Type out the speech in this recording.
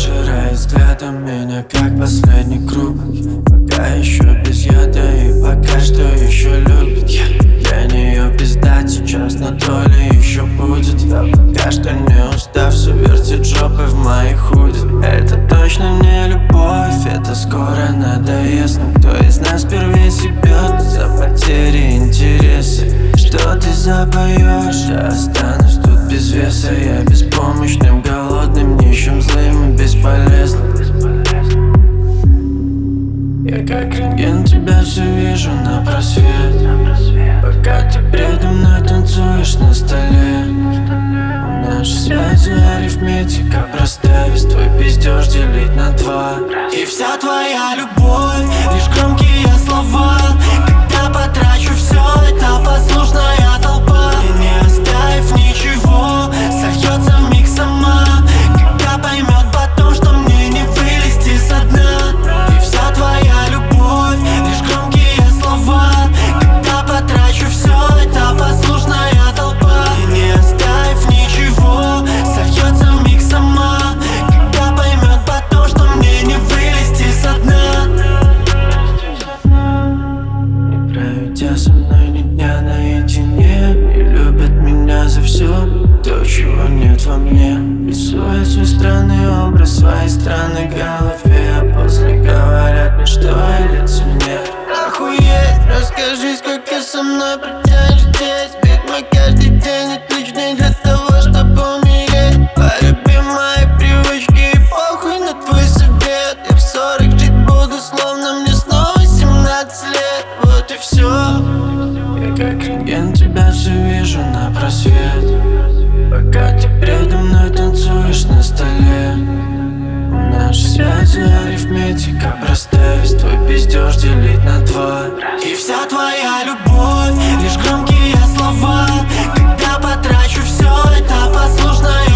пожирает взглядом меня, как последний круг. Пока еще без яда и пока что еще любит. Для нее пизда сейчас, но то ли еще будет. Я пока что не устав, все вертит жопой в моей худи. Это точно не любовь, это скоро надоест. Но кто из нас первее себет за потери интереса? Что ты запоешь? Я останусь тут без веса. Я беспомощным, голодным, нищим, злым и бесполезным. Я как рентген тебя все вижу на просвет. Пока ты предо мной танцуешь на столе. Наши связи арифметика простая. Весь твой пиздеж делить на два. И вся твоя любовь лишь громкие слова. Когда потрачу все, это послушная толпа. И не оставив ничего, сольется вмиг сама. Когда поймет потом, что мне не вылезти со дна. И вся твоя любовь лишь громкие слова. Когда потрачу все, это послушная толпа. И не оставив ничего, сольется вмиг сама. Когда поймет потом, что мне не вылезти со дна. Не проведя со мной ни дня наедине, не любят меня за все то, чего нет во мне. Рисуя свой странный образ, своей странной голове. А после говорят мне, что я лицемер. Охуеть, расскажи, сколько со мной протянешь здесь. Ведь мой каждый день отличный для того, чтобы умереть. Полюби мои привычки и похуй на твой совет. Я в 40 жить буду, словно мне снова 17 лет. Вот и все. Я как рентген тебя все вижу на просвет. Пока ты предо мной танцуешь на столе. Наши связи арифметика простая. Весь твой пиздеж делить на два. И вся твоя любовь лишь громкие слова. Когда потрачу все, это послушная